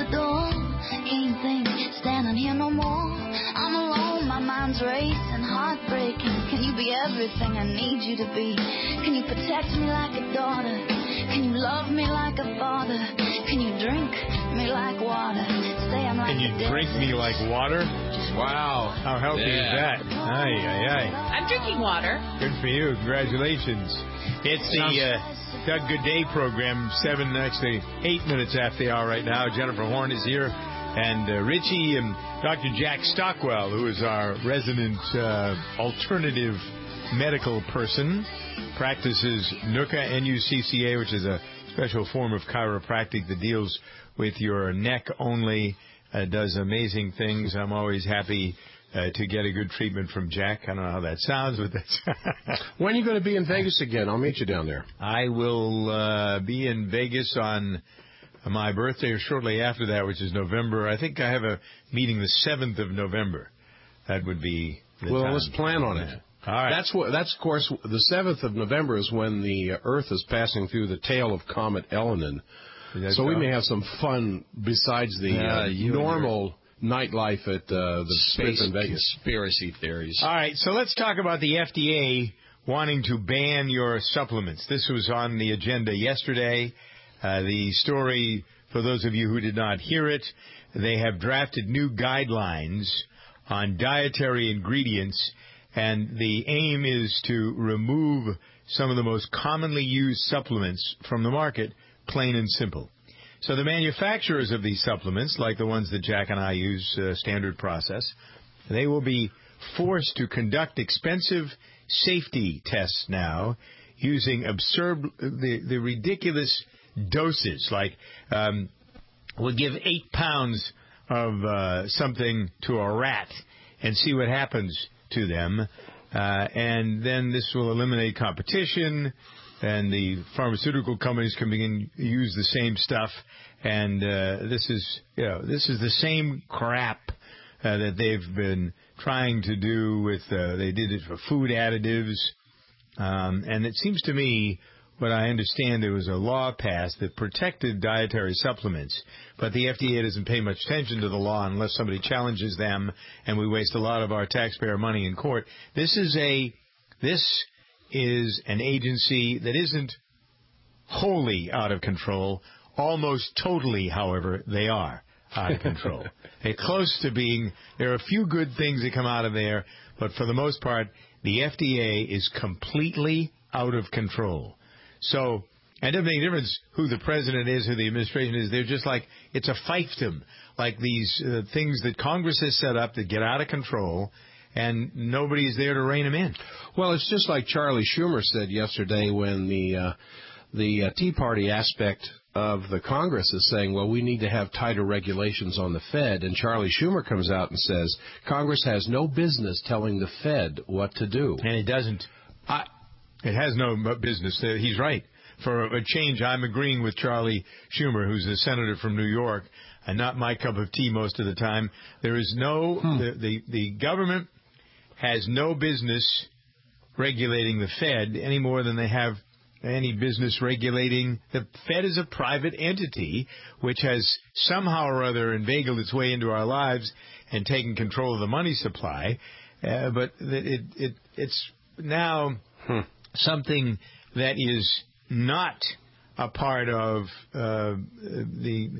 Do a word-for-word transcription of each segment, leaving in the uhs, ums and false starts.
door. Can't think, standing here no more. I'm alone, my mind's racing, heartbreaking. Can you be everything I need you to be? Can you protect me like a daughter? Can you love me like a father? Can you drink me like water? Say I'm like Can you drink me like water? Wow. How healthy Yeah. is that? Aye, aye, aye. I'm drinking water. Good for you. Congratulations. It's the uh, Doug Good Day program, seven, actually eight minutes after the hour right now. Jennifer Horn is here. And uh, Richie and Doctor Jack Stockwell, who is our resident uh, alternative medical person, practices NUCCA, N U C C A, which is a special form of chiropractic that deals with your neck only, uh, does amazing things. I'm always happy uh, to get a good treatment from Jack. I don't know how that sounds, but that's... When are you going to be in Vegas again? I'll meet you down there. I will uh, be in Vegas on my birthday or shortly after that, which is November. I think I have a meeting the seventh of November. That would be the Well, time. let's plan on it. All right. That's what. That's of course the seventh of November is when the Earth is passing through the tail of Comet Elenin. That's So we all. may have some fun besides the Yeah, uh, you and normal nightlife at uh, the Space Space in Vegas. conspiracy theories. All right, so let's talk about the F D A wanting to ban your supplements. This was on the agenda yesterday. Uh, the story, for those of you who did not hear it, they have drafted new guidelines on dietary ingredients, and the aim is to remove some of the most commonly used supplements from the market, plain and simple. So the manufacturers of these supplements, like the ones that Jack and I use, uh, standard process, they will be forced to conduct expensive safety tests now using absurd, the, the ridiculous doses. Like, um, we'll give eight pounds of uh, something to a rat and see what happens to them. Uh, and then this will eliminate competition, and the pharmaceutical companies can begin to use the same stuff. And uh, this is, you know, this is the same crap uh, that they've been trying to do with. Uh, they did it for food additives, um, and it seems to me, what I understand, there was a law passed that protected dietary supplements, but the F D A doesn't pay much attention to the law unless somebody challenges them, and we waste a lot of our taxpayer money in court. This is a this is an agency that isn't wholly out of control. Almost totally, however, they are out of control. They're close to being. There are a few good things that come out of there, but for the most part, the F D A is completely out of control. So it doesn't make a difference who the president is, who the administration is. They're just like, it's a fiefdom, like these uh, things that Congress has set up that get out of control, and nobody's there to rein them in. Well, it's just like Charlie Schumer said yesterday when the uh, the uh, Tea Party aspect of the Congress is saying, well, we need to have tighter regulations on the Fed. And Charlie Schumer comes out and says, Congress has no business telling the Fed what to do. And it doesn't. I, it has no business. He's right. For a change, I'm agreeing with Charlie Schumer, who's a senator from New York, and not my cup of tea most of the time. There is no, hmm. the, the, the government has no business regulating the Fed any more than they have any business regulating. The Fed is a private entity which has somehow or other inveigled its way into our lives and taken control of the money supply. Uh, but it, it it's now hmm. something that is not a part of uh, the.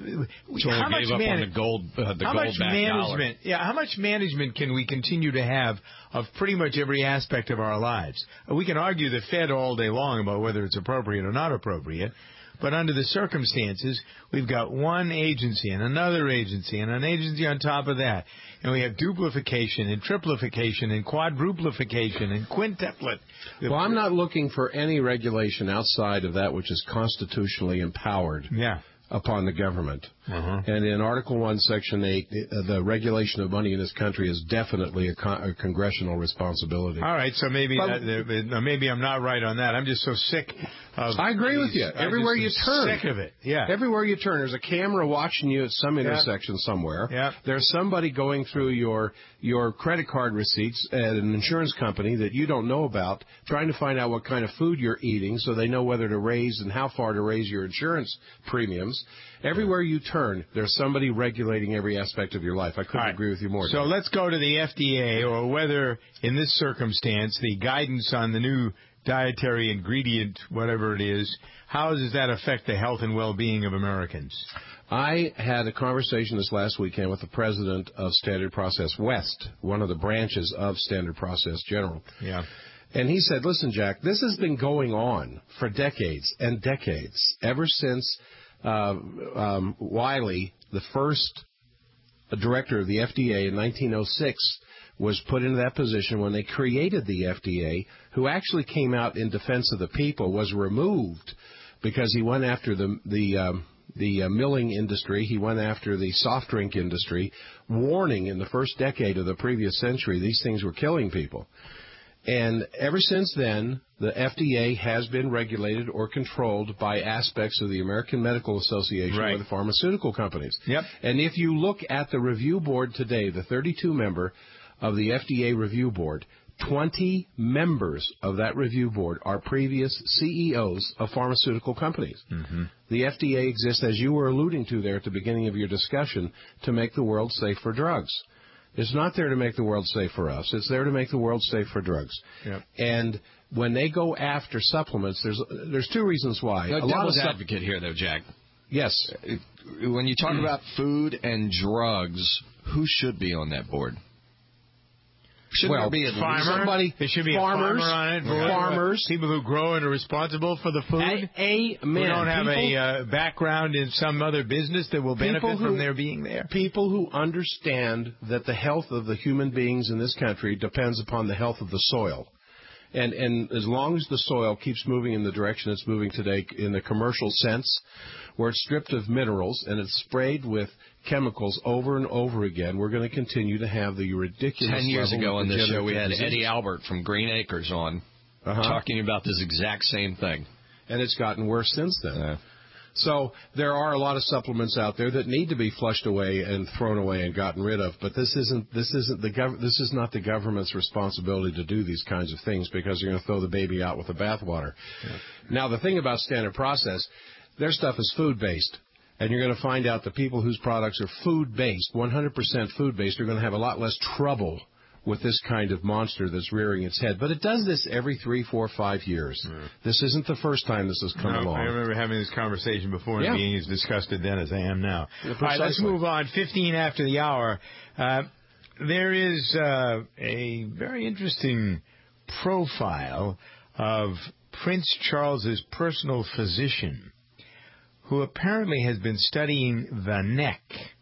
So how we much gave up man- on the gold, uh, the how gold much back management? dollar. Yeah, how much management can we continue to have of pretty much every aspect of our lives? We can argue the Fed all day long about whether it's appropriate or not appropriate. But under the circumstances, we've got one agency and another agency and an agency on top of that. And we have duplication and triplification and quadruplification and quintuplet. Well, I'm not looking for any regulation outside of that which is constitutionally empowered yeah. upon the government. Uh-huh. And in Article one, Section eight, the regulation of money in this country is definitely a, con- a congressional responsibility. All right, so maybe but, that, maybe I'm not right on that. I'm just so sick Of I agree with these- you. I Everywhere just you am turn. sick of it. Yeah. Everywhere you turn, there's a camera watching you at some intersection somewhere. Yep. There's somebody going through your your credit card receipts at an insurance company that you don't know about, trying to find out what kind of food you're eating so they know whether to raise and how far to raise your insurance premiums. Everywhere you turn, there's somebody regulating every aspect of your life. I couldn't All right. agree with you more. So Dan. let's go to the F D A, or whether, in this circumstance, the guidance on the new dietary ingredient, whatever it is, how does that affect the health and well-being of Americans? I had a conversation this last weekend with the president of Standard Process West, one of the branches of Standard Process General. Yeah. And he said, listen, Jack, this has been going on for decades and decades, ever since uh, um, Wiley, the first director of the F D A in nineteen oh six, was put into that position when they created the F D A, who actually came out in defense of the people, was removed because he went after the the um, the uh, milling industry. He went after the soft drink industry, warning in the first decade of the previous century these things were killing people. And ever since then, the F D A has been regulated or controlled by aspects of the American Medical Association Right. or the pharmaceutical companies. Yep. And if you look at the review board today, the thirty-two member of the F D A review board, twenty members of that review board are previous C E Os of pharmaceutical companies. Mm-hmm. The F D A exists, as you were alluding to there at the beginning of your discussion, to make the world safe for drugs. It's not there to make the world safe for us. It's there to make the world safe for drugs. Yep. And when they go after supplements, there's there's two reasons why. No, A lot of devil's sup- advocate here, though, Jack. Yes. When you talk about food and drugs, who should be on that board? Should Well, there be a Farmer. somebody- There should be farmers, a farmer on it. Who- farmers. People who grow and are responsible for the food. A- Amen. Who don't have People- a uh, background in some other business that will benefit People who- from their being there. People who understand that the health of the human beings in this country depends upon the health of the soil. And and as long as the soil keeps moving in the direction it's moving today in the commercial sense, where it's stripped of minerals and it's sprayed with chemicals over and over again, we're going to continue to have the ridiculous Ten years level ago of on this show, we had degenerative Eddie disease. Albert from Green Acres on Uh-huh. talking about this exact same thing. And it's gotten worse since then. Uh, So there are a lot of supplements out there that need to be flushed away and thrown away and gotten rid of. But this isn't this isn't the gov- this is not the government's responsibility to do these kinds of things, because they're going to throw the baby out with the bathwater. Yeah. Now the thing about Standard Process, their stuff is food based. And you're going to find out the people whose products are food based, one hundred percent food based, are going to have a lot less trouble with this kind of monster that's rearing its head. But it does this every three, four, five years. Mm. This isn't the first time this has come no, along. I remember having this conversation before yeah. and being as disgusted then as I am now. Yeah, All right, let's move on. fifteen after the hour. Uh, there is uh, a very interesting profile of Prince Charles's personal physician, who apparently has been studying the neck.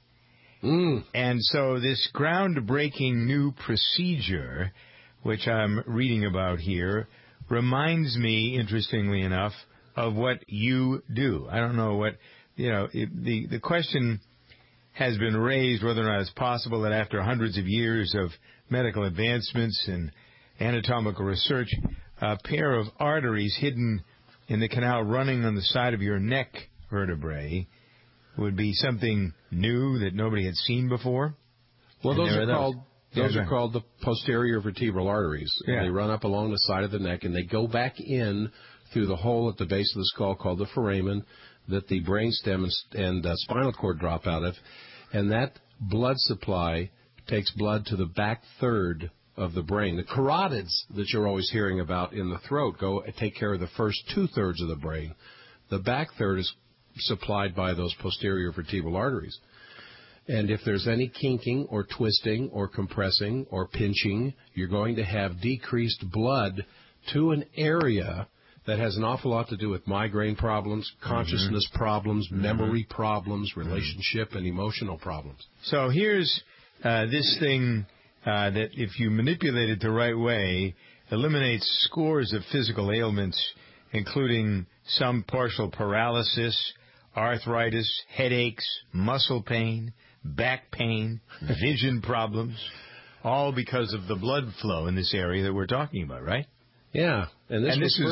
Mm. And so this groundbreaking new procedure, which I'm reading about here, reminds me, interestingly enough, of what you do. I don't know what, you know, it, the, the question has been raised whether or not it's possible that after hundreds of years of medical advancements and anatomical research, a pair of arteries hidden in the canal running on the side of your neck vertebrae would be something new that nobody had seen before. Well, and those are those. called those yeah, are called the posterior vertebral arteries. Yeah. And they run up along the side of the neck, and they go back in through the hole at the base of the skull called the foramen that the brainstem and, and uh, spinal cord drop out of, and that blood supply takes blood to the back third of the brain. The carotids that you're always hearing about in the throat go take care of the first two thirds of the brain. The back third is supplied by those posterior vertebral arteries. And if there's any kinking or twisting or compressing or pinching, you're going to have decreased blood to an area that has an awful lot to do with migraine problems, consciousness mm-hmm. problems, mm-hmm. memory problems, relationship and emotional problems. So here's uh, this thing uh, that, if you manipulate it the right way, eliminates scores of physical ailments, including some partial paralysis, arthritis, headaches, muscle pain, back pain, vision problems, all because of the blood flow in this area that we're talking about, right? Yeah, and this, and was this first, is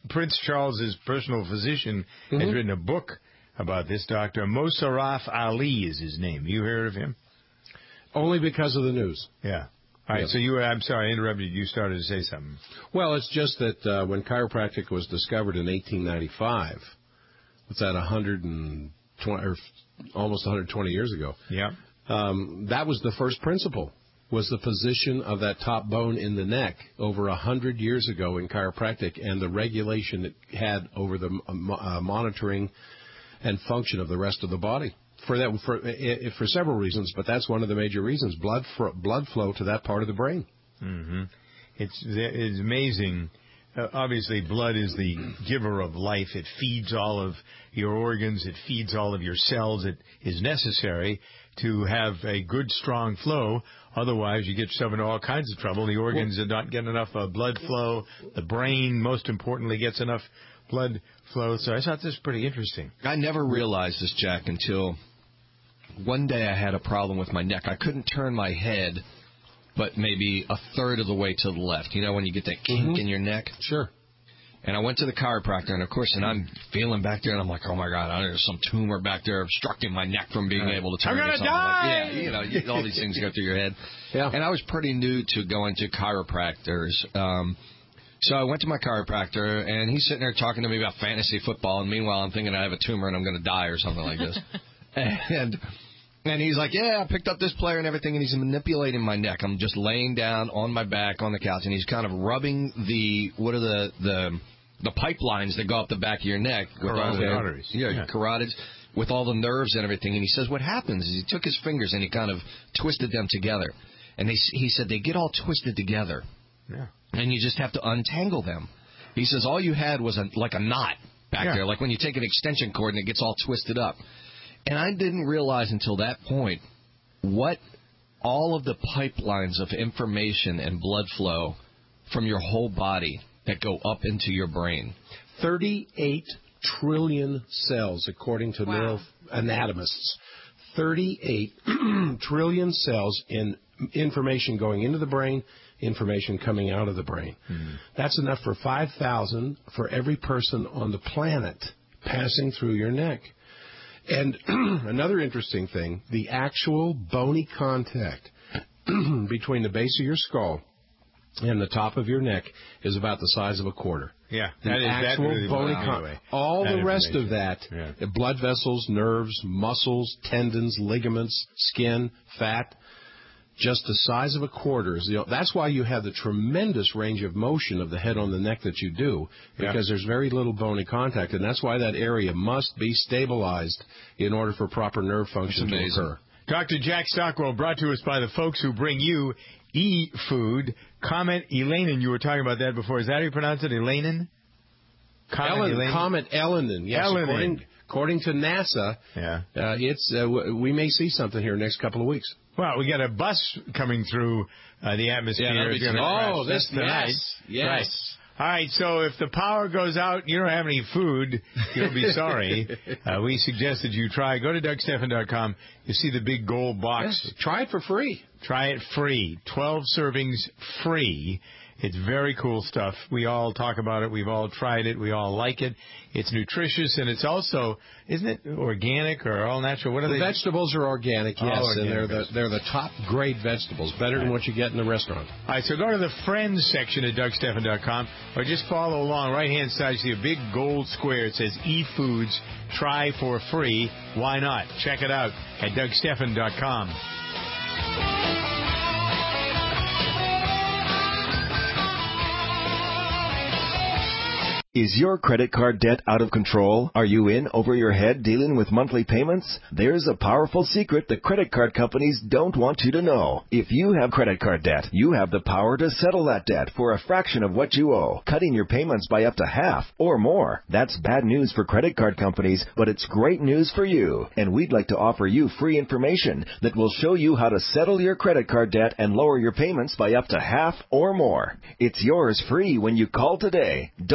Prince Charles's personal physician mm-hmm. has written a book about this. Doctor Mosarraf Ali is his name. You heard of him? Only because of the news. Yeah. All right, yeah. So you, I'm sorry, I interrupted you. You started to say something. Well, it's just that uh, when chiropractic was discovered in eighteen ninety-five, what's that, one hundred twenty, or almost one hundred twenty years ago? Yeah. Um, that was the first principle, was the position of that top bone in the neck over one hundred years ago in chiropractic, and the regulation it had over the uh, monitoring and function of the rest of the body. For that, for for several reasons, but that's one of the major reasons: blood fr- blood flow to that part of the brain. Mm-hmm. It's it's amazing. Uh, obviously, blood is the giver of life. It feeds all of your organs. It feeds all of your cells. It is necessary to have a good, strong flow. Otherwise, you get yourself into all kinds of trouble. The organs well, are not getting enough uh, blood flow. The brain, most importantly, gets enough blood flow. So I thought this was pretty interesting. I never realized this, Jack, until one day I had a problem with my neck. I couldn't turn my head, but maybe a third of the way to the left. You know, when you get that kink mm-hmm. in your neck? Sure. And I went to the chiropractor, and, of course, and I'm feeling back there, and I'm like, oh, my God, there's some tumor back there obstructing my neck from being right. able to turn. I'm going to die! Like, yeah, you know, you, all these things go through your head. Yeah. And I was pretty new to going to chiropractors. Um, so I went to my chiropractor, and he's sitting there talking to me about fantasy football, and meanwhile I'm thinking I have a tumor and I'm going to die or something like this. and... And he's like, yeah, I picked up this player and everything, and he's manipulating my neck. I'm just laying down on my back on the couch, and he's kind of rubbing the, what are the, the, the pipelines that go up the back of your neck. With all the arteries. Yeah, yeah, carotids, with all the nerves and everything. And he says what happens is he took his fingers and he kind of twisted them together. And they, he said they get all twisted together. Yeah. And you just have to untangle them. He says all you had was a, like a knot back yeah. there, like when you take an extension cord and it gets all twisted up. And I didn't realize until that point what all of the pipelines of information and blood flow from your whole body that go up into your brain. thirty-eight trillion cells, according to wow. neuroanatomists. thirty-eight trillion cells in information going into the brain, information coming out of the brain. Mm-hmm. That's enough for five thousand for every person on the planet passing through your neck. And another interesting thing, the actual bony contact between the base of your skull and the top of your neck is about the size of a quarter. Yeah, the that is actual that really bony contact. All that the rest of that, yeah. blood vessels, nerves, muscles, tendons, ligaments, skin, fat, just the size of a quarter. Is the, that's why you have the tremendous range of motion of the head on the neck that you do, because yeah. there's very little bony contact, and that's why that area must be stabilized in order for proper nerve function to occur. Doctor Jack Stockwell, brought to us by the folks who bring you E-Food. Comet Elanin, you were talking about that before. Is that how you pronounce it, Elanin? Comet Elanin? Comet Elanin, yes. Elanin. According, according to NASA, yeah. uh, it's uh, we may see something here next couple of weeks. Well, we got a bus coming through uh, the atmosphere. Yeah, oh, this tonight. Yes. yes. Right. All right, so if the power goes out, you don't have any food, you'll be sorry. uh, we suggested you try. Go to Doug Stephan dot com. You see the big gold box. Yes. Try it for free. Try it free. twelve servings free. It's very cool stuff. We all talk about it. We've all tried it. We all like it. It's nutritious, and it's also, isn't it organic or all natural? What are the they? Vegetables are organic, yes, all and organic they're the they're the top grade vegetables, better than what you get in the restaurant. All right, so go to the Friends section at Doug Stephan dot com, or just follow along. Right-hand side, you see a big gold square. It says E-Foods. Try for free. Why not? Check it out at Doug Stephan dot com. Is your credit card debt out of control? Are you in over your head dealing with monthly payments? There's a powerful secret the credit card companies don't want you to know. If you have credit card debt, you have the power to settle that debt for a fraction of what you owe, cutting your payments by up to half or more. That's bad news for credit card companies, but it's great news for you. And we'd like to offer you free information that will show you how to settle your credit card debt and lower your payments by up to half or more. It's yours free when you call today. Don't declare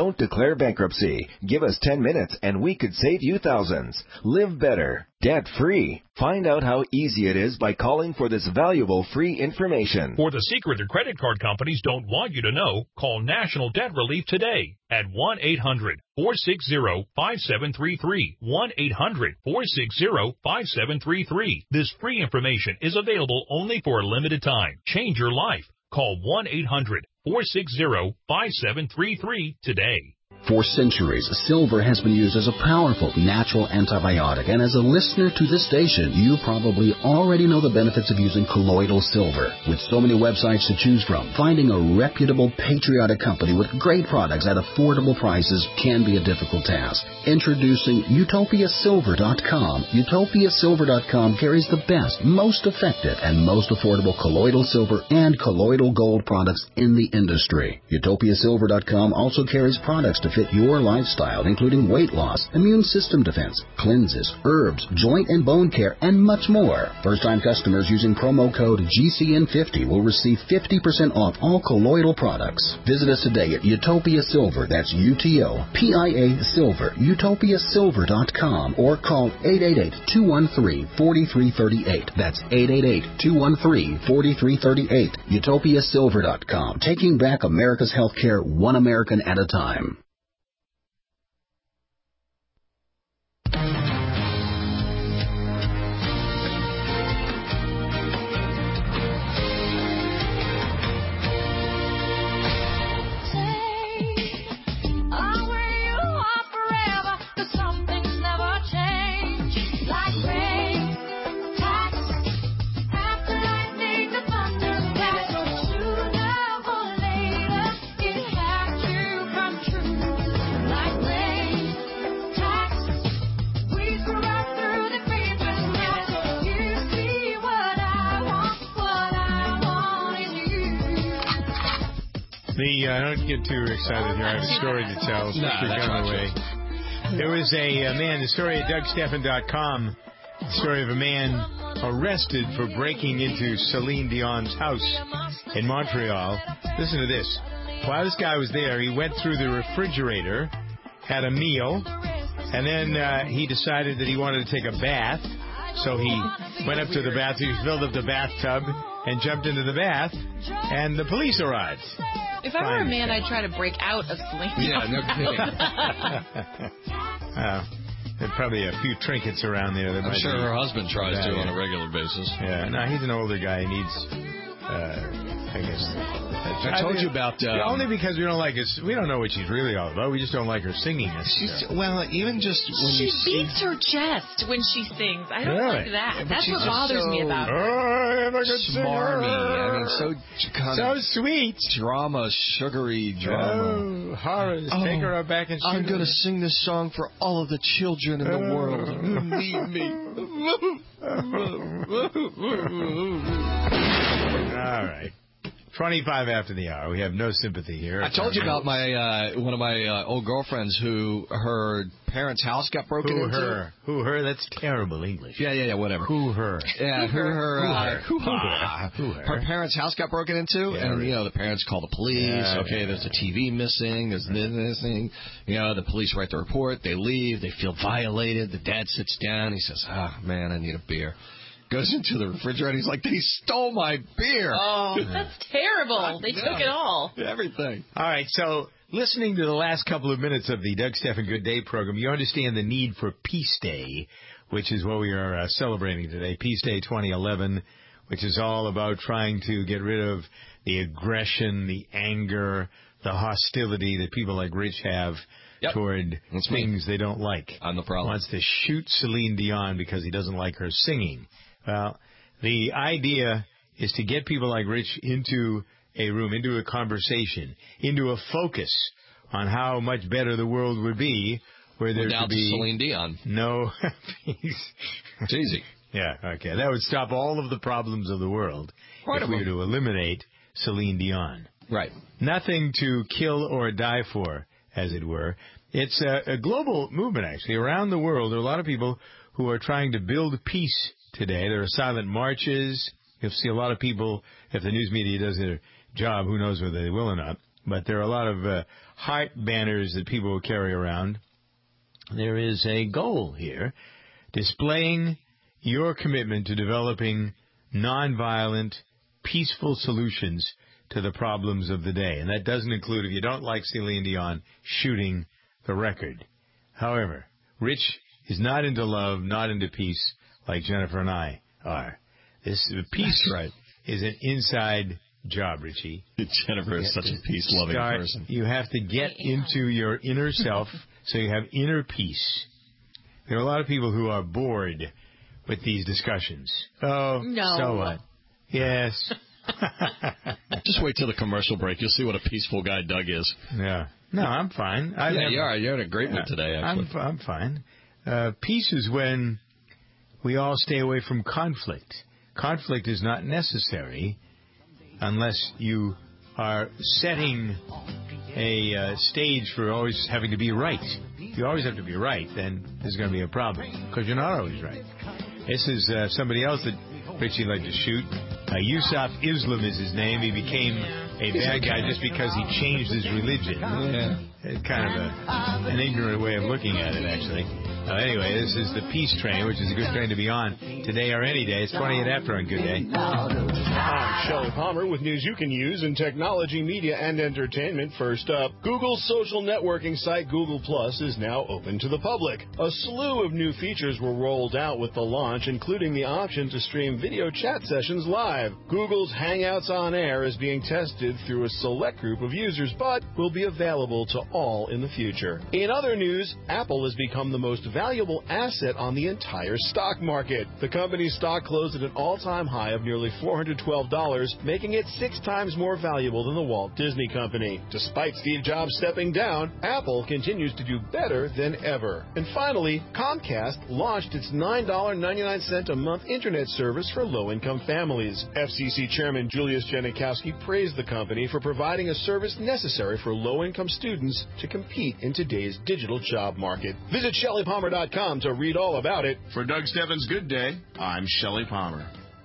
declare bankruptcy. Give us ten minutes and we could save you thousands. Live better, debt-free. Find out how easy it is by calling for this valuable free information. For the secret the credit card companies don't want you to know, call National Debt Relief today at one eight hundred four six zero five seven three three. one eight hundred four six zero five seven three three. This free information is available only for a limited time. Change your life. Call one eight hundred four six zero five seven three three today. For centuries, silver has been used as a powerful natural antibiotic, and as a listener to this station, you probably already know the benefits of using colloidal silver. With so many websites to choose from, finding a reputable, patriotic company with great products at affordable prices can be a difficult task. Introducing Utopia Silver dot com. Utopia Silver dot com carries the best, most effective, and most affordable colloidal silver and colloidal gold products in the industry. Utopia Silver dot com also carries products to fit your lifestyle, including weight loss, immune system defense, cleanses, herbs, joint and bone care, and much more. First-time customers using promo code G C N fifty will receive fifty percent off all colloidal products. Visit us today at Utopia Silver, that's U T O P I A Silver, Utopia Silver dot com, or call eight eight eight, two one three, four three three eight. That's eight eight eight, two one three, four three three eight. Utopia Silver dot com, taking back America's healthcare one American at a time. The, uh, don't get too excited here. I have a story to tell. No, that's not away. There was a uh, man, the story at Doug Stephan dot com, the story of a man arrested for breaking into Celine Dion's house in Montreal. Listen to this. While this guy was there, he went through the refrigerator, had a meal, and then uh, he decided that he wanted to take a bath. So he went up to the bathroom, filled up the bathtub, and jumped into the bath, and the police arrived. If I were a man, I'd try to break out of Celine. Yeah, no kidding. uh, there's probably a few trinkets around there. That I'm might sure be her husband tries bad, to yeah. on a regular basis. Yeah, no, he's an older guy. He needs, uh, I guess. I told you about... Um, only because we don't like his... We don't know what she's really all about. We just don't like her singing. She's, well, even just when she you beats her chest when she sings. I don't really? like that. Yeah, That's what just bothers so me about her. Oh, I'm a good smarmy. singer. I mean, so kind So of sweet. drama, sugary drama. Oh, horrors. Oh, Take her back and I'm sing going to her. sing this song for all of the children in the Oh. world who need me. All right. twenty-five after the hour. We have no sympathy here. I told you about my uh, one of my uh, old girlfriends who her parents' house got broken Who into. her? Who her? That's terrible English. Yeah, yeah, yeah, whatever. Who her? Yeah, who her? Who uh, her? Who Who her? her? Who her? Her parents' house got broken into, Yeah, and right. you know the parents call the police. Yeah, okay, yeah, there's a yeah. T V missing. There's this missing. You know, the police write the report. They leave. They feel violated. The dad sits down. He says, "Ah, man, I need a beer." Goes into the refrigerator. He's like, "They stole my beer." Oh, that's terrible. They Yeah. took it all. Everything. All right, so listening to the last couple of minutes of the Doug Stephan Good Day program, you understand the need for Peace Day, which is what we are uh, celebrating today, Peace Day twenty eleven, which is all about trying to get rid of the aggression, the anger, the hostility that people like Rich have Yep. toward That's things they don't like. I'm the problem. Wants to shoot Celine Dion because he doesn't like her singing. Well, the idea is to get people like Rich into a room, into a conversation, into a focus on how much better the world would be where there Without could be Celine Dion. no peace. It's easy. Yeah, okay. That would stop all of the problems of the world Quite if of we were them. to eliminate Celine Dion. Right. Nothing to kill or die for, as it were. It's a, a global movement, actually. Around the world, there are a lot of people who are trying to build peace today. There are silent marches. You'll see a lot of people, if the news media does their job, who knows whether they will or not. but there are a lot of uh, heart banners that people will carry around. There is a goal here, displaying your commitment to developing nonviolent, peaceful solutions to the problems of the day. And that doesn't include, if you don't like Celine Dion, shooting the record. However, Rich is not into love, not into peace, like Jennifer and I are. This the peace right is an inside job, Richie. Jennifer is such a peace-loving Start, person. You have to get into your inner self so you have inner peace. There are a lot of people who are bored with these discussions. Oh, no. So what? Yes. Just wait till the commercial break. You'll see what a peaceful guy Doug is. Yeah. No, I'm fine. I yeah, never, you are. You're in a great mood yeah, today, actually. I'm, I'm fine. Uh, peace is when we all stay away from conflict. Conflict is not necessary unless you are setting a uh, stage for always having to be right. If you always have to be right, then there's going to be a problem, because you're not always right. This is uh, somebody else that Richie liked to shoot. Uh, Yusuf Islam is his name. He became a bad guy just because he changed his religion. Yeah. It's kind of a, an ignorant way of looking at it, actually. Uh, anyway, this is the Peace Train, which is a good train to be on today or any day. It's twenty-eight after on Good Day. I'm Shelley Palmer with news you can use in technology, media, and entertainment. First up, Google's social networking site Google Plus is now open to the public. A slew of new features were rolled out with the launch, including the option to stream video chat sessions live. Google's Hangouts on Air is being tested through a select group of users, but will be available to all in the future. In other news, Apple has become the most valuable asset on the entire stock market. The company's stock closed at an all-time high of nearly four hundred twelve dollars, making it six times more valuable than the Walt Disney Company. Despite Steve Jobs stepping down, Apple continues to do better than ever. And finally, Comcast launched its nine dollars and ninety-nine cents a month internet service for low-income families. F C C Chairman Julius Janikowski praised the company for providing a service necessary for low-income students to compete in today's digital job market. Visit Shelley Palmer dot com to read all about it. For Doug Stebbins' Good Day, I'm Shelley Palmer.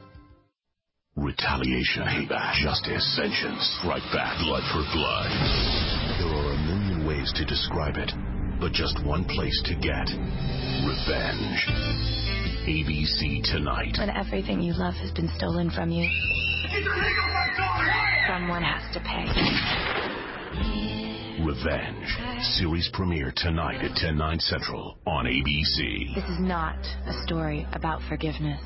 Retaliation, payback, justice, vengeance, strike back, blood for blood. There are a million ways to describe it, but just one place to get revenge. A B C tonight. When everything you love has been stolen from you, someone has to pay. Revenge. Series premiere tonight at ten, nine Central on A B C. This is not a story about forgiveness.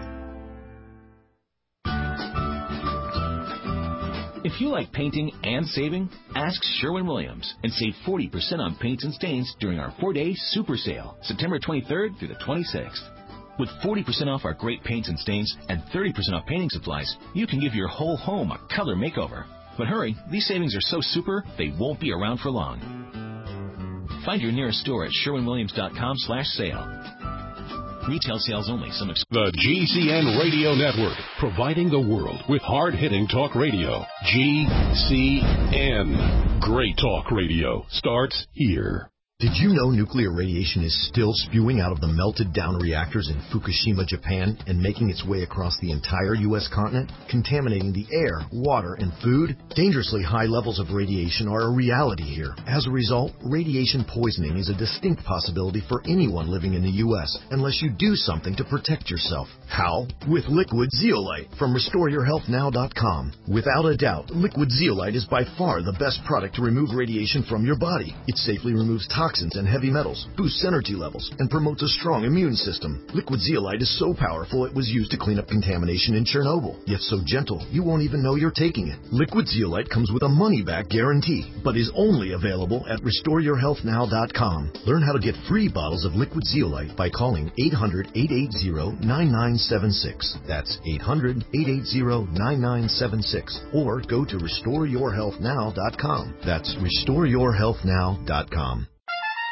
If you like painting and saving, ask Sherwin-Williams and save forty percent on paints and stains during our four-day super sale, September twenty-third through the twenty-sixth. With forty percent off our great paints and stains and thirty percent off painting supplies, you can give your whole home a color makeover. But hurry, these savings are so super, they won't be around for long. Find your nearest store at Sherwin Williams dot com slash sale. Retail sales only. Some ex- The G C N Radio Network, providing the world with hard-hitting talk radio. G C N. Great talk radio starts here. Did you know nuclear radiation is still spewing out of the melted-down reactors in Fukushima, Japan, and making its way across the entire U S continent, contaminating the air, water, and food? Dangerously high levels of radiation are a reality here. As a result, radiation poisoning is a distinct possibility for anyone living in the U S, unless you do something to protect yourself. How? With Liquid Zeolite from Restore Your Health Now dot com. Without a doubt, Liquid Zeolite is by far the best product to remove radiation from your body. It safely removes toxins and heavy metals, boosts energy levels, and promotes a strong immune system. Liquid Zeolite is so powerful it was used to clean up contamination in Chernobyl, yet so gentle you won't even know you're taking it. Liquid Zeolite comes with a money-back guarantee, but is only available at Restore Your Health Now dot com. Learn how to get free bottles of Liquid Zeolite by calling eight hundred, eight eight zero, nine nine seven six. That's eight hundred, eight eight zero, nine nine seven six. Or go to Restore Your Health Now dot com. That's Restore Your Health Now dot com.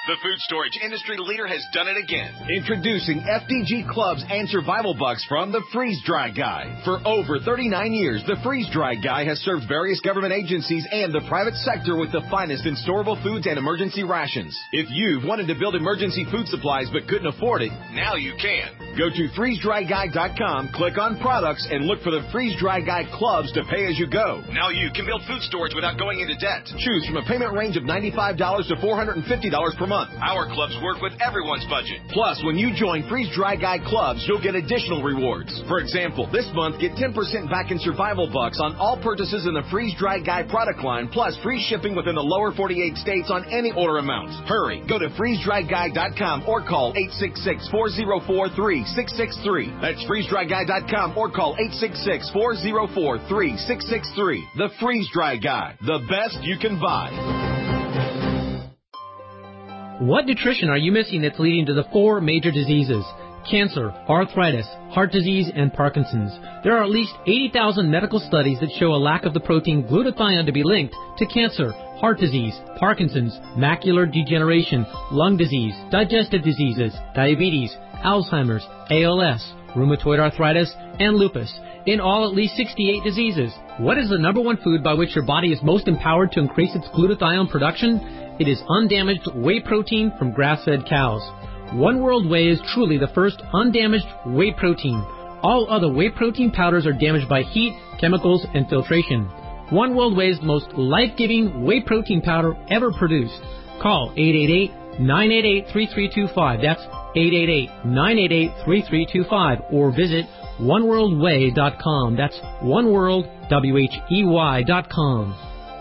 The food storage industry leader has done it again. Introducing F D G Clubs and Survival Bucks from the Freeze Dry Guy. For over thirty-nine years, the Freeze Dry Guy has served various government agencies and the private sector with the finest in storable foods and emergency rations. If you've wanted to build emergency food supplies but couldn't afford it, now you can. Go to freeze dry guy dot com, click on products, and look for the Freeze Dry Guy Clubs to pay as you go. Now you can build food storage without going into debt. Choose from a payment range of ninety-five dollars to four hundred fifty dollars per month. Our clubs work with everyone's budget. Plus, when you join Freeze Dry Guy Clubs, you'll get additional rewards. For example, this month, get ten percent back in Survival Bucks on all purchases in the Freeze Dry Guy product line, plus free shipping within the lower forty-eight states on any order amount. Hurry, go to freeze dry guy dot com or call eight six six, four zero four, three six six three. That's freeze dry guy dot com or call eight six six, four zero four, three six six three. The Freeze Dry Guy, the best you can buy. What nutrition are you missing that's leading to the four major diseases? Cancer, arthritis, heart disease, and Parkinson's. There are at least eighty thousand medical studies that show a lack of the protein glutathione to be linked to cancer, heart disease, Parkinson's, macular degeneration, lung disease, digestive diseases, diabetes, Alzheimer's, A L S, rheumatoid arthritis, and lupus. In all, at least sixty-eight diseases. What is the number one food by which your body is most empowered to increase its glutathione production? It is undamaged whey protein from grass-fed cows. One World Whey is truly the first undamaged whey protein. All other whey protein powders are damaged by heat, chemicals, and filtration. One World Whey is the most life-giving whey protein powder ever produced. Call eight eight eight, nine eight eight, three three two five. That's eight eight eight, nine eight eight, three three two five. Or visit one world way dot com. That's oneworld, W H E Y dot com.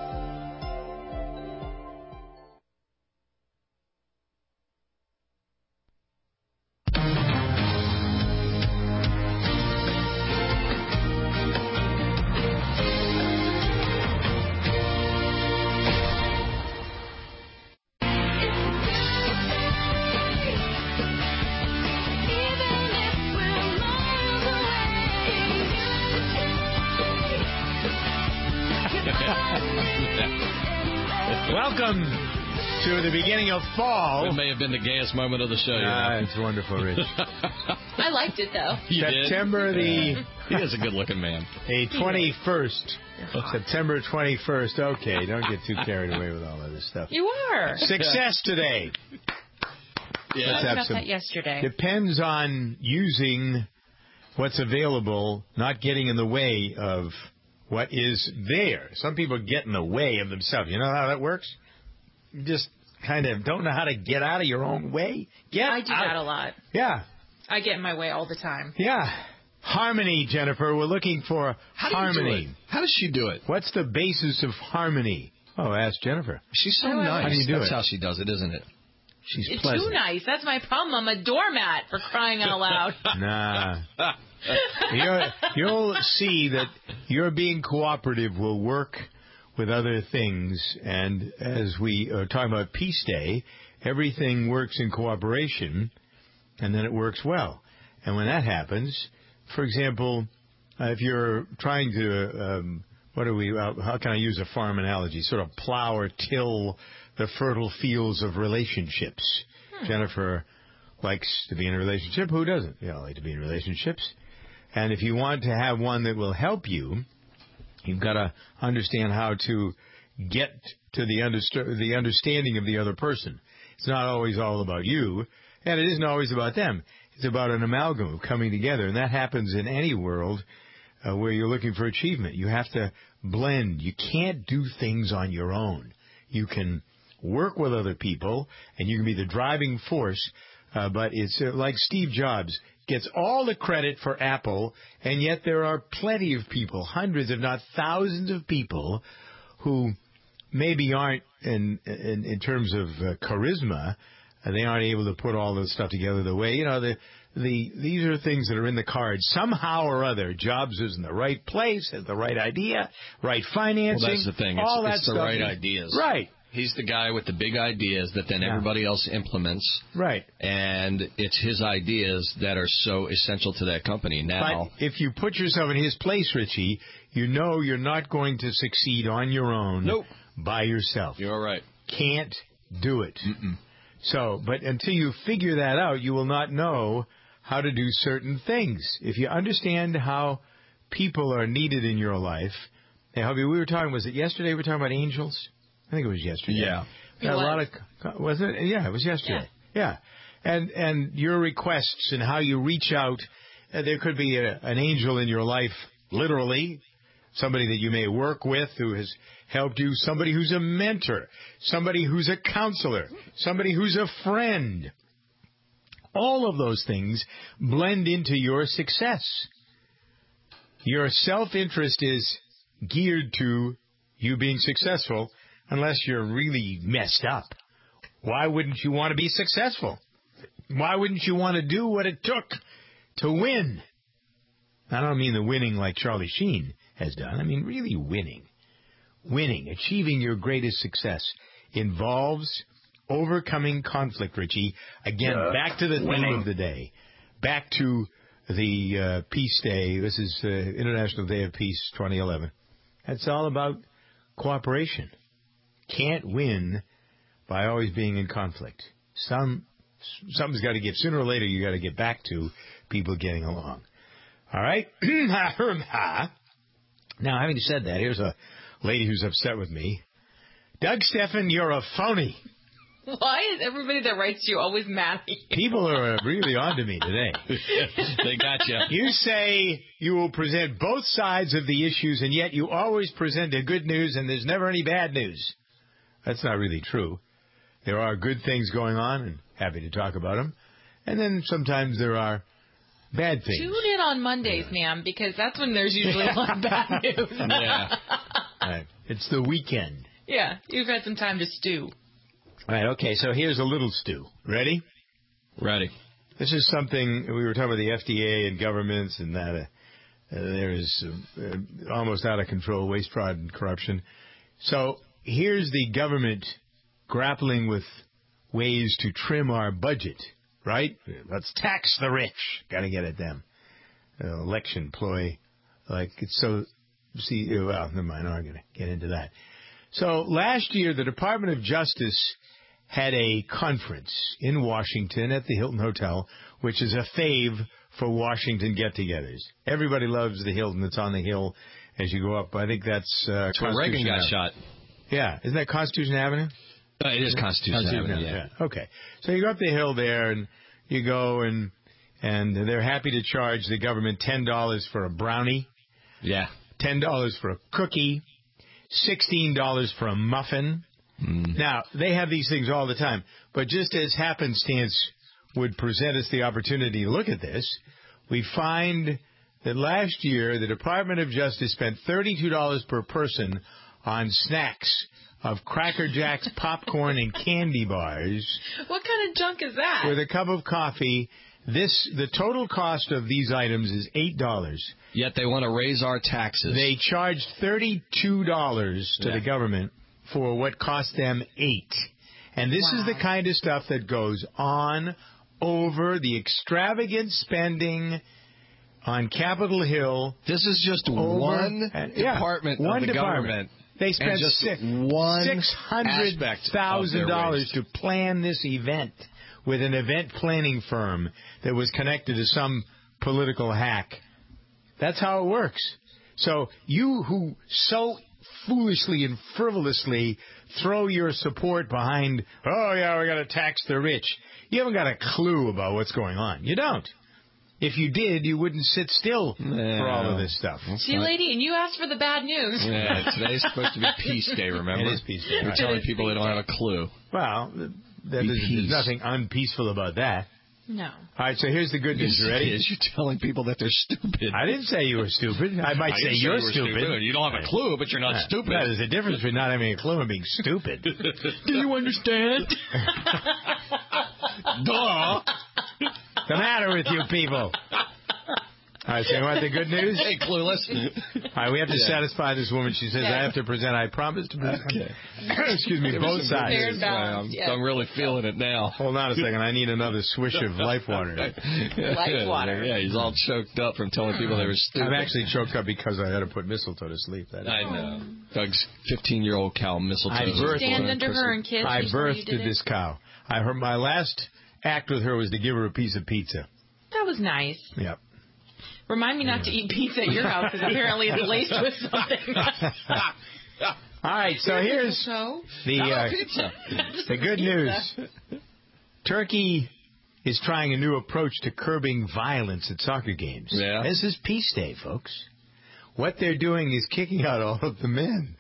Welcome to the beginning of fall. It may have been the gayest moment of the show. Ah, you know? It's wonderful, Rich. I liked it, though. You September did? the... He is a good-looking man. The twenty-first. September twenty-first. Okay, don't get too carried away with all of this stuff. You are. Success today. Yeah. I talked about that yesterday. Depends on using what's available, not getting in the way of what is there. Some people get in the way of themselves. You know how that works? You just kind of don't know how to get out of your own way. Get I do out. that a lot. Yeah. I get in my way all the time. Yeah. Harmony, Jennifer. We're looking for how harmony. Do you do it? How does she do it? What's the basis of harmony? Oh, ask Jennifer. She's so How do I- nice. How do you do That's it? how she does it, isn't it? She's It's pleasant. too nice. That's my problem. I'm a doormat, for crying out loud. Nah. You're, you'll see that your being cooperative will work with other things. And as we are talking about Peace Day, everything works in cooperation, and then it works well. And when that happens, for example, uh, if you're trying to, um, what do we, uh, how can I use a farm analogy? Sort of plow or till the fertile fields of relationships. Hmm. Jennifer likes to be in a relationship. Who doesn't? You know, like to be in relationships. And if you want to have one that will help you, you've got to understand how to get to the, underst- the understanding of the other person. It's not always all about you, and it isn't always about them. It's about an amalgam of coming together, and that happens in any world uh, where you're looking for achievement. You have to blend. You can't do things on your own. You can work with other people, and you can be the driving force, uh, but it's uh, like Steve Jobs gets all the credit for Apple, and yet there are plenty of people, hundreds if not thousands of people, who maybe aren't, in in, in terms of uh, charisma, uh, they aren't able to put all this stuff together the way, you know, the the these are things that are in the cards. Somehow or other, Jobs is in the right place, has the right idea, right financing. Well, that's the thing. It's, all it's that the stuff right is, ideas. Right. He's the guy with the big ideas that then Yeah. everybody else implements. Right. And it's his ideas that are so essential to that company now. But if you put yourself in his place, Richie, you know you're not going to succeed on your own Nope. by yourself. You're right. Can't do it. Mm-mm. So, but until you figure that out, you will not know how to do certain things. If you understand how people are needed in your life, hey, Hubby, we were talking, was it yesterday we were talking about angels? I think it was yesterday. Yeah. Got a lot of, was it? Yeah, it was yesterday. Yeah. yeah. And, and your requests and how you reach out, uh, there could be a, an angel in your life, literally, somebody that you may work with who has helped you, somebody who's a mentor, somebody who's a counselor, somebody who's a friend. All of those things blend into your success. Your self-interest is geared to you being successful unless you're really messed up. Why wouldn't you want to be successful? Why wouldn't you want to do what it took to win? I don't mean the winning like Charlie Sheen has done. I mean really winning. Winning, achieving your greatest success involves overcoming conflict, Richie. Again, uh, back to the theme winning. of the day. Back to the uh, Peace Day. This is uh, International Day of Peace twenty eleven. It's all about cooperation. Can't win by always being in conflict. Some Something's got to give. Sooner or later, you got to get back to people getting along. All right? Now, having said that, here's a lady who's upset with me. Doug Stephan, you're a phony. Why is everybody that writes to you always mad at you? People are really on to me today. They got you. You say you will present both sides of the issues, and yet you always present the good news, and there's never any bad news. That's not really true. There are good things going on, and happy to talk about them. And then sometimes there are bad things. Tune in on Mondays, yeah. ma'am, because that's when there's usually a lot of bad news. Yeah. Right. It's the weekend. Yeah, you've had some time to stew. All right, okay, so here's a little stew. Ready? Ready. This is something, we were talking about the F D A and governments and that uh, uh, there is uh, almost out of control waste, fraud, and corruption. So here's the government grappling with ways to trim our budget, right? Let's tax the rich. Got to get at them. Uh, election ploy. Like, it's so, see, well, never mind, I'm not going to get into that. So last year, the Department of Justice had a conference in Washington at the Hilton Hotel, which is a fave for Washington get-togethers. Everybody loves the Hilton. It's on the hill as you go up. I think that's uh, That's where Reagan got Avenue. shot. Yeah. Isn't that Constitution Avenue? Uh, it is Constitution, Constitution Avenue, yeah. yeah. Okay. So you go up the hill there, and you go, and and they're happy to charge the government ten dollars for a brownie. Yeah. ten dollars for a cookie. sixteen dollars for a muffin. Mm. Now, they have these things all the time, but just as happenstance would present us the opportunity to look at this, we find that last year the Department of Justice spent thirty-two dollars per person on snacks of Cracker Jacks, popcorn, and candy bars. What kind of junk is that? With a cup of coffee. This the total cost of these items is eight dollars. Yet they want to raise our taxes. They charged thirty-two dollars to yeah. the government for what cost them eight. And this wow. is the kind of stuff that goes on over the extravagant spending on Capitol Hill. This is just over, one uh, department yeah, one of the department. government. They spent just six one six hundred thousand dollars to plan this event with an event planning firm that was connected to some political hack. That's how it works. So you who so foolishly and frivolously throw your support behind, oh, yeah, we got to tax the rich, you haven't got a clue about what's going on. You don't. If you did, you wouldn't sit still yeah. for all of this stuff. See, lady, and you asked for the bad news. Yeah, today's supposed to be Peace Day, remember? It is Peace Day. You're telling people they don't have a clue. Well, that is, there's nothing unpeaceful about that. No. All right, so here's the good news. You ready? You're telling people that they're stupid. I didn't say you were stupid. I might I say say you're you were stupid. stupid. You don't have a clue, but you're not yeah. stupid. No, there's a difference between not having a clue and being stupid. Do you understand? Duh. What's the matter with you people? All right, so you want the good news? Hey, clueless. All right, we have to yeah. satisfy this woman. She says, I have to present, I promise to present. Okay. Excuse me, both sides. I'm, yeah. I'm really feeling it now. Hold on a second. I need another swish of life water. Life water. Yeah, he's all choked up from telling people they were stupid. I'm actually choked up because I had to put mistletoe to sleep. That I know. Doug's fifteen-year-old cow mistletoe. I birthed, stand under her and kiss I birthed this cow. I heard my last act with her was to give her a piece of pizza. That was nice. Yep. Remind me not to eat pizza at your house because apparently it's laced with something. All right, so here's so? the uh, pizza. the good news. Turkey is trying a new approach to curbing violence at soccer games. Yeah. This is Peace Day, folks. What they're doing is kicking out all of the men.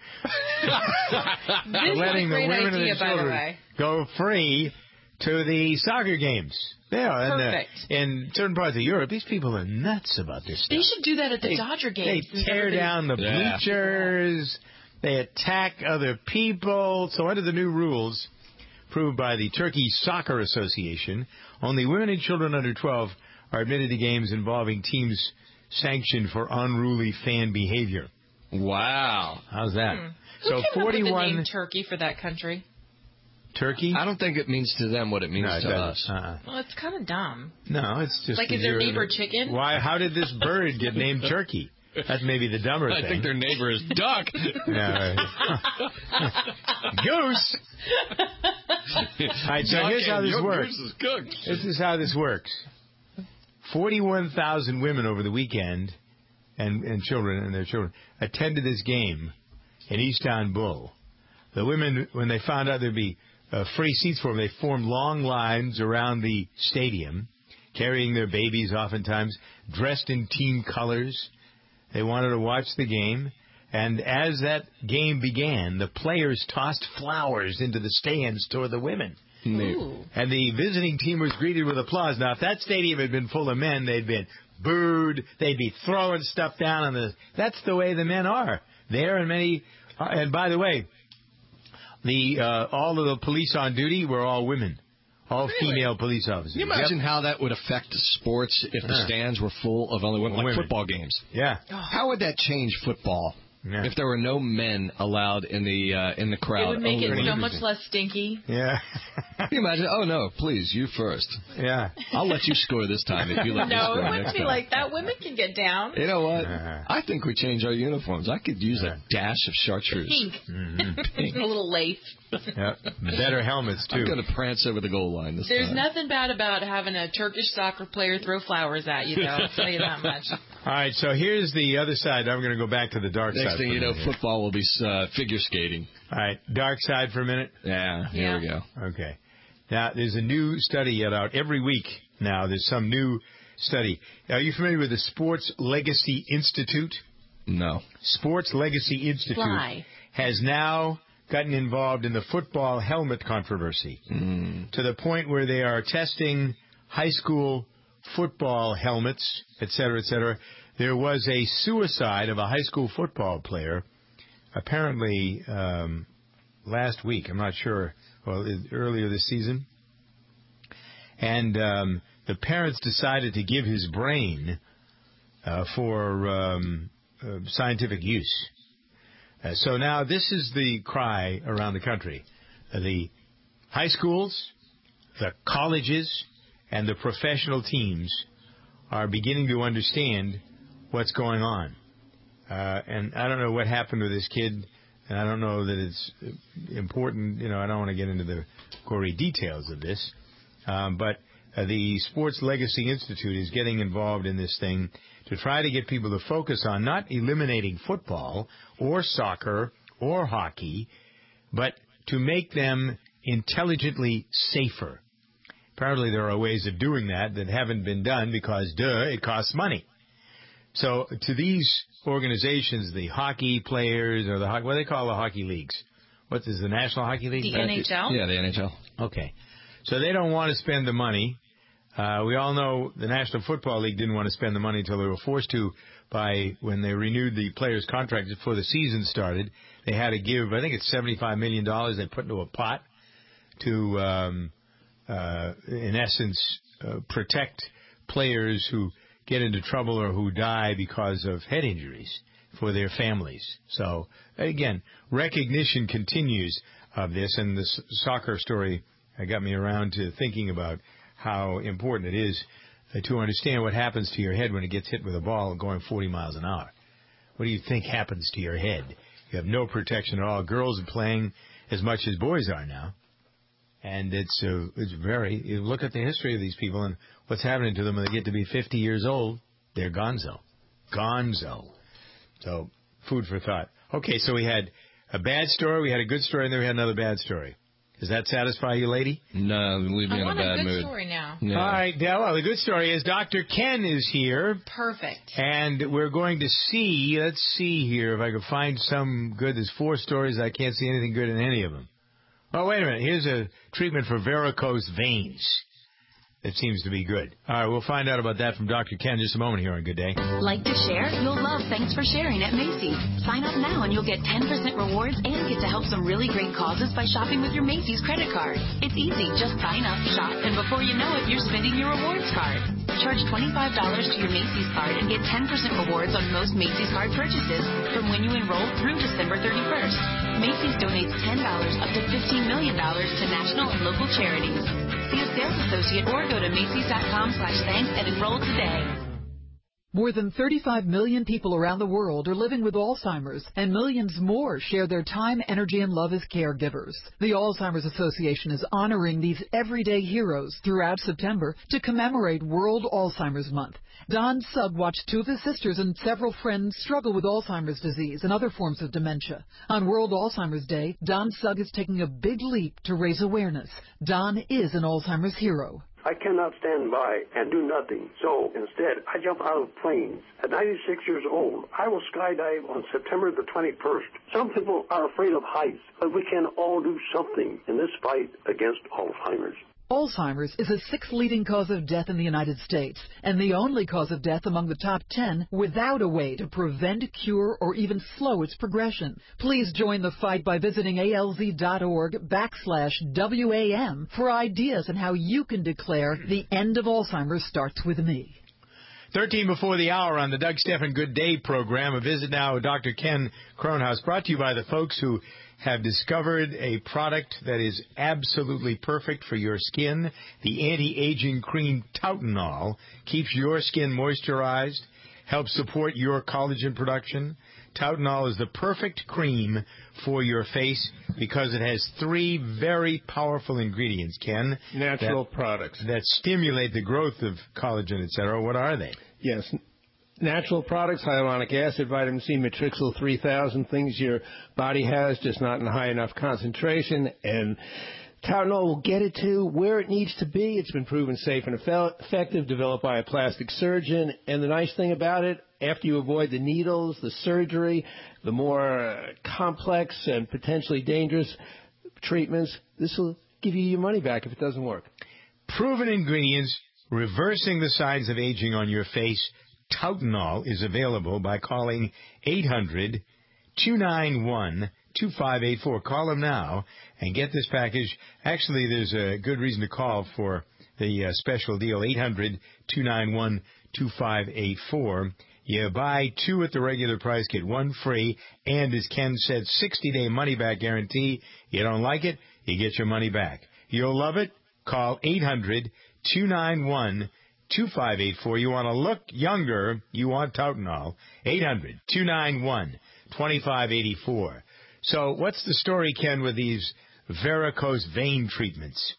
Letting the women idea, and the by the children way. go free to the soccer games. Yeah, and, Perfect. uh, in certain parts of Europe, these people are nuts about this stuff. They should do that at the They- Dodger games. They tear down the Yeah. bleachers. They attack other people. So under the new rules, approved by the Turkey Soccer Association, only women and children under twelve are admitted to games involving teams sanctioned for unruly fan behavior. Wow. How's that? Hmm. So Who came up with the forty-one name Turkey for that country? Turkey? I don't think it means to them what it means No, it to doesn't. us. Uh-uh. Well, it's kind of dumb. No, it's just Like, that is their you're- neighbor chicken? Why? How did this bird get named Turkey? That's maybe the dumber I thing. think their neighbor is duck. Yeah, right. Goose. All right, so Duck here's how and this your works. goose is cooked. This is how this works. forty-one thousand women over the weekend and, and children and their children attended this game in Istanbul. The women, when they found out there'd be uh, free seats for them, they formed long lines around the stadium, carrying their babies oftentimes, dressed in team colors. They wanted to watch the game. And as that game began, the players tossed flowers into the stands toward the women. Ooh. And the visiting team was greeted with applause. Now, if that stadium had been full of men, they'd been booed. They'd be throwing stuff down on the... That's the way the men are. There and many... Uh, and by the way, the uh, all of the police on duty were all women. All Really? female police officers. Can you imagine Yep. how that would affect sports if the Uh. stands were full of only women, like Women. football games? Yeah. How would that change football Yeah. if there were no men allowed in the uh, in the crowd? It would make only it women? so much less stinky. Yeah. Can you imagine? Oh no, please, you first. Yeah. I'll let you score this time if you let me No, score it wouldn't next be time. like that. Women can get down. You know what? Uh-huh. I think we change our uniforms. I could use a dash of chartreuse. Pink. Mm-hmm. A little lace. Yep. Better helmets, too. I'm going to prance over the goal line this There's time. nothing bad about having a Turkish soccer player throw flowers at you, though. I'll tell you that much. All right, so here's the other side. I'm going to go back to the dark Next side. thing for you a know, minute here. football will be uh, figure skating. All right, dark side for a minute. Yeah, here Yeah. we go. Okay. Now, there's a new study yet out every week now. There's some new study. Are you familiar with the Sports Legacy Institute? No. Sports Legacy Institute Why? has now gotten involved in the football helmet controversy Mm. to the point where they are testing high school football helmets, et cetera, et cetera. There was a suicide of a high school football player apparently um, last week. I'm not sure. Well, earlier this season. And um, the parents decided to give his brain uh, for um, uh, scientific use. Uh, so now this is the cry around the country. Uh, the high schools, the colleges, and the professional teams are beginning to understand what's going on. Uh, and I don't know what happened with this kid, and I don't know that it's important. You know, I don't want to get into the gory details of this. Um, but uh, the Sports Legacy Institute is getting involved in this thing to try to get people to focus on not eliminating football or soccer or hockey, but to make them intelligently safer. Apparently there are ways of doing that that haven't been done because, duh, it costs money. So to these organizations, the hockey players or the what do they call the hockey leagues? What is the National Hockey League? The N H L? Yeah, the N H L. Okay. So they don't want to spend the money. Uh, we all know the National Football League didn't want to spend the money until they were forced to by when they renewed the players' contracts before the season started. They had to give, I think it's seventy-five million dollars they put into a pot to, um, uh, in essence, uh, protect players who get into trouble or who die because of head injuries for their families. So, again, recognition continues of this, and this soccer story got me around to thinking about how important it is to understand what happens to your head when it gets hit with a ball going forty miles an hour. What do you think happens to your head? You have no protection at all. Girls are playing as much as boys are now. And it's uh, it's very, you look at the history of these people and what's happening to them when they get to be fifty years old, they're gonzo. Gonzo. So, food for thought. Okay, so we had a bad story, we had a good story, and then we had another bad story. Does that satisfy you, lady? No, leave me I in a want bad a good mood. story now. Yeah. All right, well, the good story is Doctor Ken is here. Perfect. And we're going to see, let's see here if I can find some good. There's four stories. I can't see anything good in any of them. Oh, wait a minute. Here's a treatment for varicose veins. It seems to be good. All right, we'll find out about that from Doctor Ken in just a moment here on Good Day. Like to share? You'll love Thanks for Sharing at Macy's. Sign up now and you'll get ten percent rewards and get to help some really great causes by shopping with your Macy's credit card. It's easy. Just sign up, shop, and before you know it, you're spending your rewards card. Charge twenty-five dollars to your Macy's card and get ten percent rewards on most Macy's card purchases from when you enroll through December thirty-first. Macy's donates ten dollars up to fifteen million dollars to national and local charities. See a sales associate or go to Macy's.com slash thanks and enroll today. More than thirty-five million people around the world are living with Alzheimer's, and millions more share their time, energy, and love as caregivers. The Alzheimer's Association is honoring these everyday heroes throughout September to commemorate World Alzheimer's Month. Don Sugg watched two of his sisters and several friends struggle with Alzheimer's disease and other forms of dementia. On World Alzheimer's Day, Don Sugg is taking a big leap to raise awareness. Don is an Alzheimer's hero. I cannot stand by and do nothing. So instead, I jump out of planes. At ninety-six years old, I will skydive on September the twenty-first. Some people are afraid of heights, but we can all do something in this fight against Alzheimer's. Alzheimer's is the sixth leading cause of death in the United States, and the only cause of death among the top ten without a way to prevent, cure, or even slow its progression. Please join the fight by visiting alz.org backslash WAM for ideas on how you can declare the end of Alzheimer's starts with me. thirteen before the hour on the Doug Stephan Good Day program. A visit now with Doctor Ken Kronhaus, brought to you by the folks who have discovered a product that is absolutely perfect for your skin. The anti-aging cream Tautenol keeps your skin moisturized, helps support your collagen production. Tautenol is the perfect cream for your face because it has three very powerful ingredients, Ken. Natural that, products. That stimulate the growth of collagen, et cetera. What are they? Yes. Natural products, hyaluronic acid, vitamin C, Matrixyl three thousand, things your body has, just not in high enough concentration. And Tautenol will get it to where it needs to be. It's been proven safe and effective, developed by a plastic surgeon. And the nice thing about it, after you avoid the needles, the surgery, the more complex and potentially dangerous treatments, this will give you your money back if it doesn't work. Proven ingredients, reversing the signs of aging on your face. Tautenol is available by calling eight hundred, two nine one, two five eight four. Call them now and get this package. Actually, there's a good reason to call for the uh, special deal, eight hundred, two nine one, two five eight four. You buy two at the regular price, get one free, and as Ken said, sixty-day money-back guarantee. You don't like it, you get your money back. You'll love it? Call eight hundred, two nine one, two five eight four. You want to look younger, you want Tautenol. eight hundred, two nine one, two five eight four. So what's the story, Ken, with these varicose vein treatments?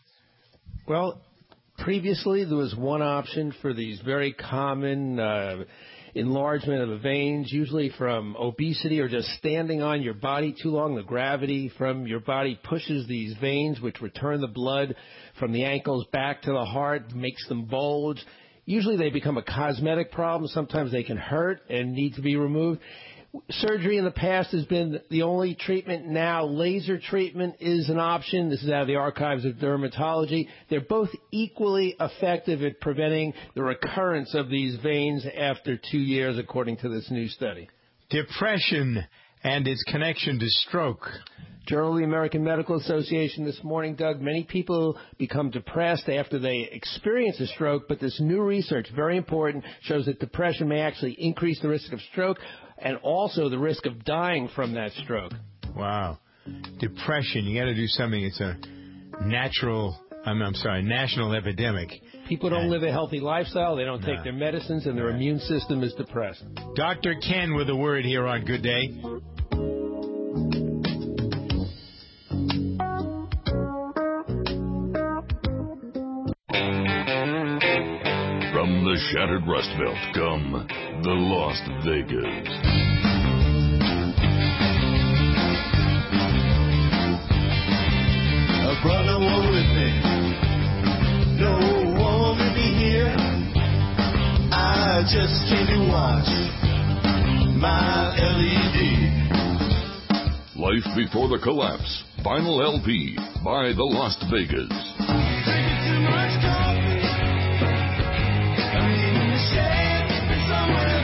Well, previously there was one option for these very common uh, enlargement of the veins, usually from obesity or just standing on your body too long. The gravity from your body pushes these veins, which return the blood from the ankles back to the heart, makes them bulge. Usually they become a cosmetic problem. Sometimes they can hurt and need to be removed. Surgery in the past has been the only treatment. Now laser treatment is an option. This is out of the archives of dermatology. They're both equally effective at preventing the recurrence of these veins after two years, according to this new study. Depression and its connection to stroke. Journal of the American Medical Association this morning, Doug, many people become depressed after they experience a stroke, but this new research, very important, shows that depression may actually increase the risk of stroke and also the risk of dying from that stroke. Wow. Depression, you got to do something. It's a natural, I'm, I'm sorry, national epidemic. People don't and, live a healthy lifestyle. They don't no. take their medicines, and their immune system is depressed. Doctor Ken with a word here on Good Day. shattered rust belt come the Las Vegas. A brother won't with me. No one with me here. I just came to watch my L E D. Life Before the Collapse. Vinyl L P by the Las Vegas. Drinking too much coffee. I'm in the shade somewhere.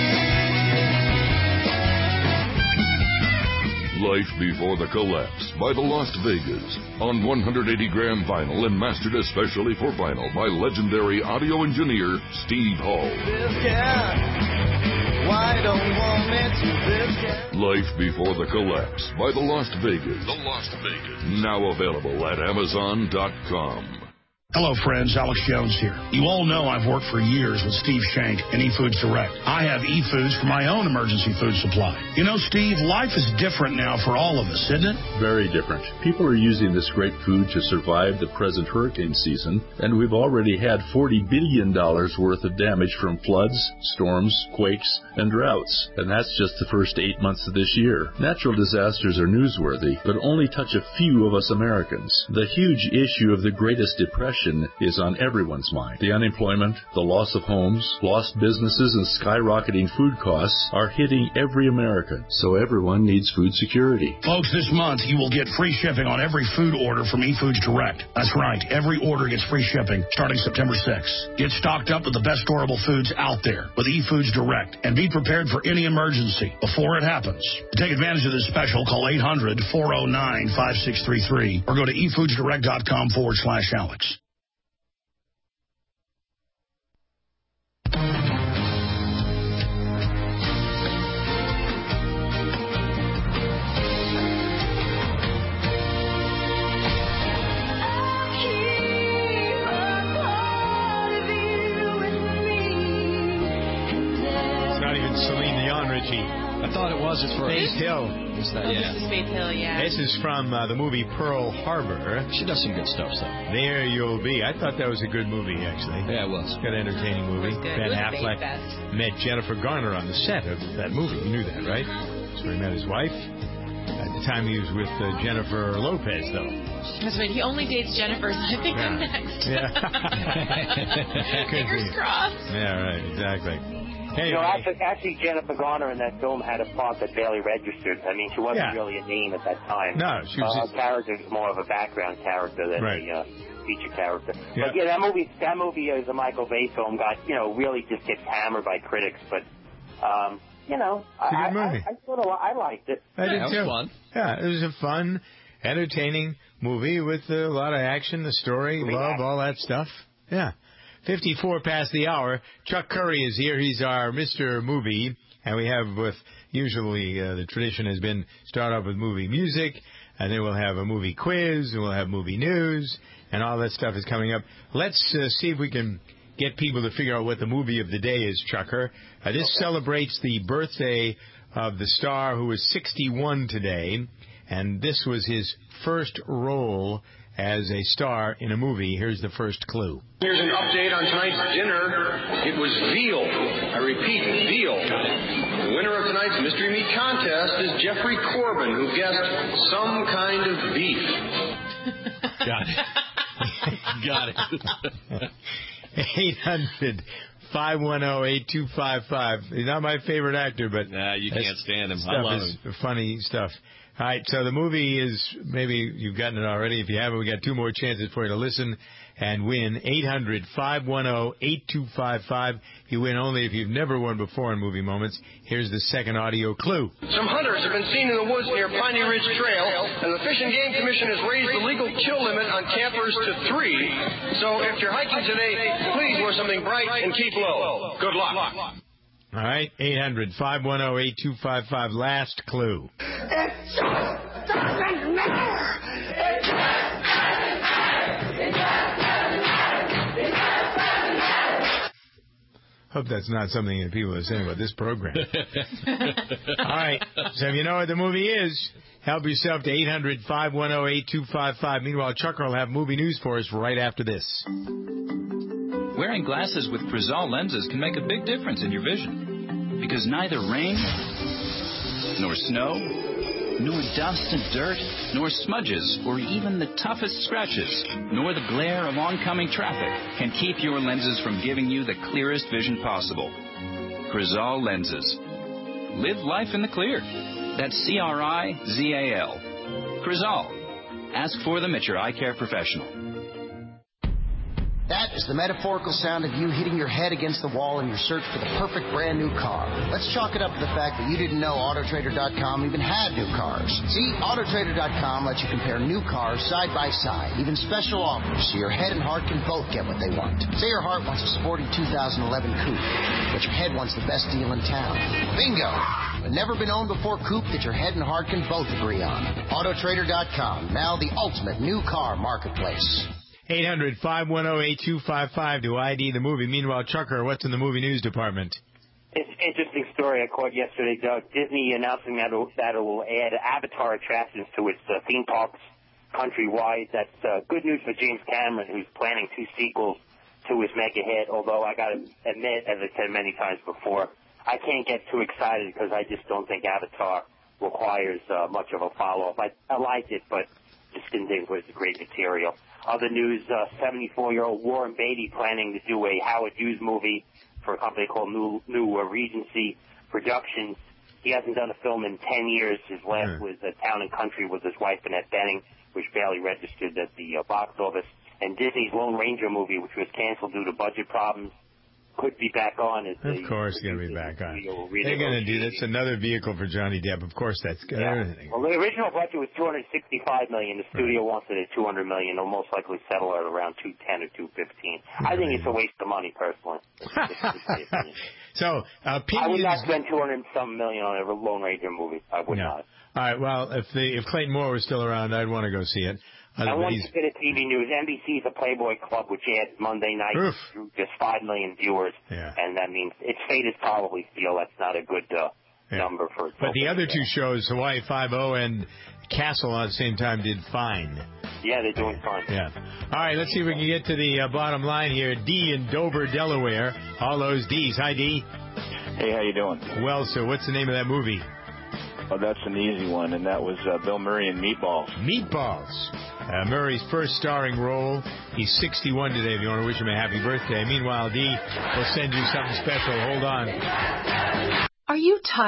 Life Before the Collapse by the Las Vegas on one hundred eighty gram vinyl and mastered especially for vinyl by legendary audio engineer Steve Hall. This cat, why don't want me to this cat? Life Before the Collapse by the Las Vegas. The Las Vegas. Now available at Amazon dot com. Hello, friends. Alex Jones here. You all know I've worked for years with Steve Shank and eFoods Direct. I have eFoods for my own emergency food supply. You know, Steve, life is different now for all of us, isn't it? Very different. People are using this great food to survive the present hurricane season, and we've already had forty billion dollars worth of damage from floods, storms, quakes, and droughts. And that's just the first eight months of this year. Natural disasters are newsworthy, but only touch a few of us Americans. The huge issue of the Greatest Depression is on everyone's mind. The unemployment, the loss of homes, lost businesses, and skyrocketing food costs are hitting every American. So everyone needs food security. Folks, this month you will get free shipping on every food order from eFoods Direct. That's right. Every order gets free shipping starting September sixth. Get stocked up with the best storable foods out there with eFoods Direct and be prepared for any emergency before it happens. To take advantage of this special, call eight hundred, four oh nine, five six three three or go to efoodsdirect.com forward slash Alex. I thought it was. It's for Faith Hill. Is that, Oh, yeah. this is Faith Hill, yeah. This is from uh, the movie Pearl Harbor. She does some good stuff, though. There You'll Be. I thot that was a good movie, actually. Yeah, it was. Good, entertaining movie. It was good. Ben It was Affleck Faith met Jennifer Garner on the set of that movie. You knew that, right? That's where he met his wife. At the time, he was with uh, Jennifer Lopez, though. That's right. He only dates Jennifer, so I think Yeah. I'm next. Yeah. Fingers crossed. Yeah, right. Exactly. Hey, you know, actually, actually, Jennifer Garner in that film had a part that barely registered. I mean, she wasn't Yeah. really a name at that time. No, she was uh, just- Her character was more of a background character than Right. a uh, feature character. Yeah. But yeah, that movie, that movie as a Michael Bay film got, you know, really just gets hammered by critics. But, um, you know, It's a I, good movie. I, I sort of I liked it. I did yeah, too. It was fun. Yeah, it was a fun, entertaining movie with a lot of action, the story, love, all that stuff. Yeah. fifty-four past the hour. Chuck Curry is here. He's our Mister Movie. And we have, with usually uh, the tradition has been start off with movie music, and then we'll have a movie quiz, and we'll have movie news, and all that stuff is coming up. Let's uh, see if we can get people to figure out what the movie of the day is, Chucker. Uh, this okay. celebrates the birthday of the star who is sixty-one today, and this was his first role as a star in a movie. Here's the first clue. Here's an update on tonight's dinner. It was veal. I repeat, veal. The winner of tonight's Mystery Meat Contest is Jeffrey Corbin, who guessed some kind of beef. Got it. Got it. eight hundred, five one zero, eight two five five. He's not my favorite actor, but nah, you can't stand him. Stuff I love is him. Funny stuff. All right, so the movie is, maybe you've gotten it already. If you haven't, we got two more chances for you to listen and win. eight hundred, five one zero, eight two five five. You win only if you've never won before in Movie Moments. Here's the second audio clue. Some hunters have been seen in the woods near Piney Ridge Trail, and the Fish and Game Commission has raised the legal kill limit on campers to three. So if you're hiking today, please wear something bright and keep low. Good luck. All right, eight hundred, five one zero, eight two five five. Last clue. It just doesn't matter. It just doesn't matter. It just doesn't matter. It just doesn't matter. Hope that's not something that people are saying about this program. All right, so if you know what the movie is, help yourself to eight hundred, five one zero, eight two five five. Meanwhile, Chucker will have movie news for us right after this. wearing glasses with Crizal lenses can make a big difference in your vision. Because neither rain, nor snow, nor dust and dirt, nor smudges, or even the toughest scratches, nor the glare of oncoming traffic can keep your lenses from giving you the clearest vision possible. Crizal lenses. Live life in the clear. That's C R I Z A L. Crizal. Ask for them at your eye care professional. That is the metaphorical sound of you hitting your head against the wall in your search for the perfect brand new car. Let's chalk it up to the fact that you didn't know Auto Trader dot com even had new cars. See, Auto Trader dot com lets you compare new cars side by side, even special offers, so your head and heart can both get what they want. Say your heart wants a sporty two thousand eleven coupe, but your head wants the best deal in town. Bingo! A never been owned before coupe that your head and heart can both agree on. Auto Trader dot com, now the ultimate new car marketplace. eight hundred, five one zero, eight two five five to I D the movie. Meanwhile, Chucker, what's in the movie news department? It's an interesting story I caught yesterday, Doug. Disney announcing that it, that it will add Avatar attractions to its uh, theme parks countrywide. That's uh, good news for James Cameron, who's planning two sequels to his mega hit, although I got to admit, as I said many times before, I can't get too excited because I just don't think Avatar requires uh, much of a follow-up. I, I liked it, but just didn't think it was great material. Other news, uh, seventy-four-year-old Warren Beatty planning to do a Howard Hughes movie for a company called New, New uh, Regency Productions. He hasn't done a film in ten years. His last mm. was uh, Town and Country with his wife, Annette Bening, which barely registered at the uh, box office. And Disney's Lone Ranger movie, which was canceled due to budget problems, could be back on. As of course, going to be back on. They're going to do that's another vehicle for Johnny Depp. Of course, that's good. Yeah. Well, the original budget was two hundred sixty-five million dollars. The studio right. wants it at two hundred million dollars. They'll most likely settle at around two ten or two fifteen. I think it's a waste of money, personally. so, uh, opinions... I would not spend two hundred some million on a Lone Ranger movie. I would no. not. All right. Well, if the if Clayton Moore was still around, I'd want to go see it. I want to bit of T V news. N B C's a Playboy Club, which aired Monday night, drew just five million viewers, yeah. and that means its fate is probably Steel. That's not a good uh, yeah. number for. But the other two shows, Hawaii Five-O and Castle, at the same time, did fine. Yeah, they're doing fine. Yeah. All right, let's see if we can get to the uh, bottom line here. D in Dover, Delaware. All those D's. Hi, D. Hey, how you doing? Well, so what's the name of that movie? Oh, that's an easy one, and that was uh, Bill Murray in Meatballs. Meatballs. Uh, Murray's first starring role. He's sixty-one today if you want to wish him a happy birthday. Meanwhile, D will send you something special. Hold on. Are you tired?